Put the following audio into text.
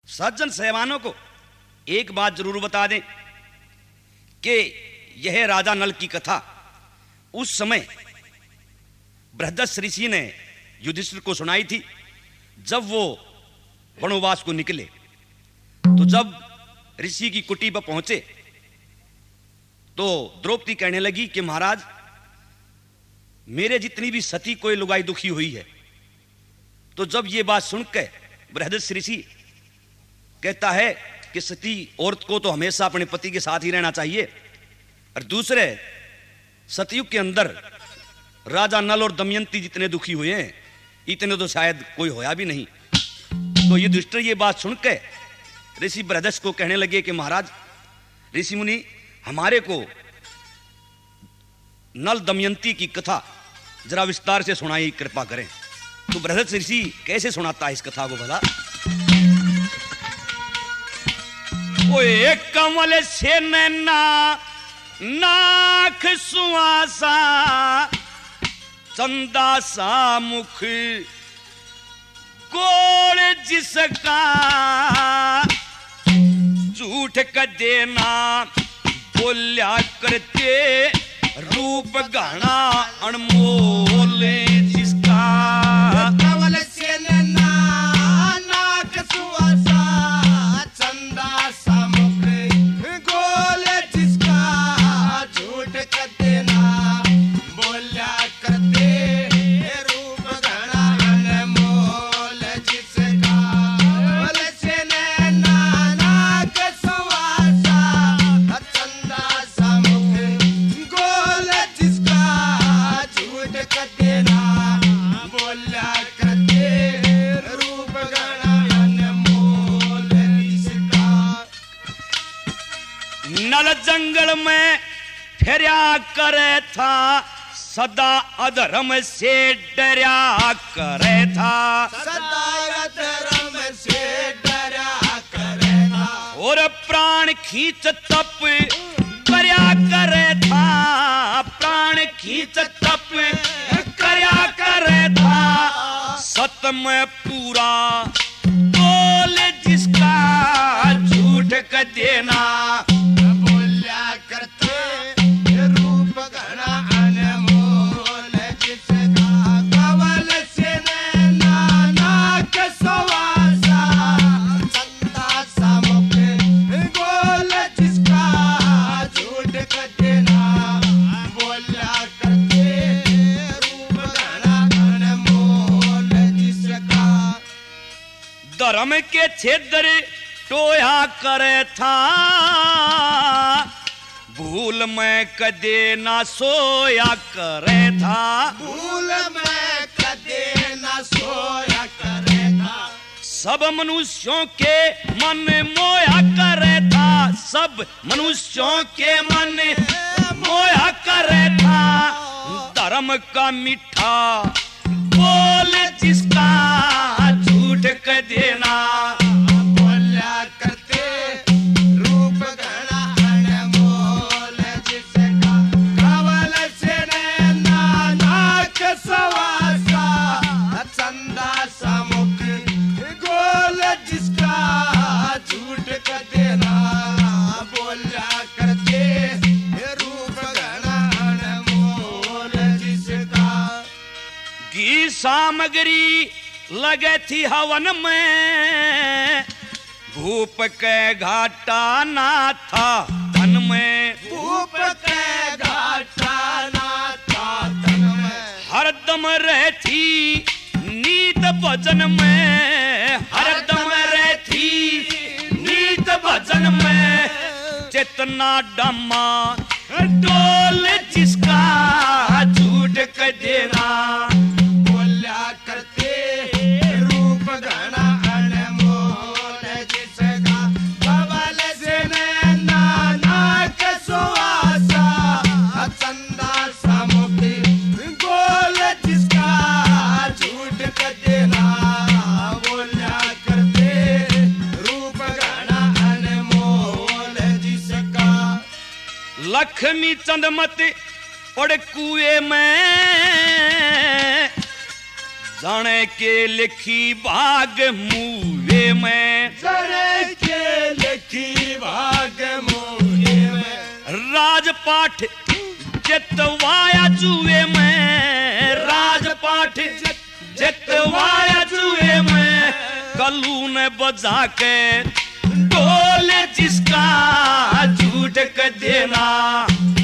सज्जन सहवानों को एक बात जरूर बता दें कि यह राजा नल की कथा उस समय बृहदस्य ऋषि ने युधिष्ठिर को सुनाई थी जब वो वनवास को निकले। तो जब ऋषि की कुटी पर पहुंचे तो द्रौपदी कहने लगी कि महाराज, मेरे जितनी भी सती कोई लुगाई दुखी हुई है। तो जब ये बात सुनकर बृहदस्य ऋषि कहता है कि सती औरत को तो हमेशा अपने पति के साथ ही रहना चाहिए, और दूसरे सतयुग के अंदर राजा नल और दमयंती जितने दुखी हुए हैं इतने तो शायद कोई होया भी नहीं। तो युधिष्ठिर ये बात सुनकर ऋषि बृहदस्य को कहने लगे कि महाराज ऋषि मुनि, हमारे को नल दमयंती की कथा जरा विस्तार से सुनाई कृपा करें। तो बृहदस्य ऋषि कैसे सुनाता है इस कथा को भला? ओए कमल से नैना नाक सुहासा, चंदा सा मुख गोड़ जिसका, झूठ का देना बोल्या करते, रूप गहना अनमोल जिसका। कमल से नैना नाक सुहासा, चंदा सा मुख गोल जिसका, झूठ का देना बोल्या करते, रूप गहना अनमोल जिसका। कमल से नैना नाक सुहासा, चंदा सा मुख गोल जिसका, झूठ का देना बोल्या करते, रूप गहना अनमोल जिसका। नल जंगल में फेरा करे था, सदा अधर्म से डरा करे था, सदा धर्म से डरा करे था, और प्राण खींच तप करया करे था, प्राण खींच तप करया करे था, सत में पूरा बोल जिसका, झूठ का देना बोल्या करते, रूप गहना अनमोल जिसका। कमल से नैना नाक सुहासा, चंदा सा मुख गोल जिसका, झूठ का देना बोल्या करते, रूप गहना अनमोल जिसका। धर्म के छेदर टोया करे था, भूल में कदे ना सोया करे था, भूल में कदे न सोया करे था, सब मनुष्यों के मन मोया करे था, सब मनुष्यों के मन मोया करे था, धर्म का मीठा बोल जिसका, झूठ का देना बोल्या करते, रूप गहना अनमोल जिसका। कमल से नैना नाक सुहासा, चंदा सा मुख गोल जिसका, झूठ का देना बोल्या करते, रूप गहना अनमोल जिसका। घी सामग्री लगे थी हवन में, भूप के घाटा ना था धन में, भूप के घाटा ना था तन में, हरदम रहती नीत भजन में, हरदम रहती नीत भजन में, चेतना डमा डोल जिसका, झूठ का देना बोल्या करते, रूप गहना अनमोल जिसका। कमल से नैना नाक सुहासा, चंदा सा मुख गोल जिसका, झूठ का देना बोल्या करते, रूप गहना अनमोल जिसका। लक्ष्मी चंदमत पड़ कुएं में, जाने के लिखी बाग मुए में, जाने राजपाठ जितवाया जुए में, राजपाठ जितवाया जुए में, कल्लू ने बजा के ढोल जिसका झूठ क देना।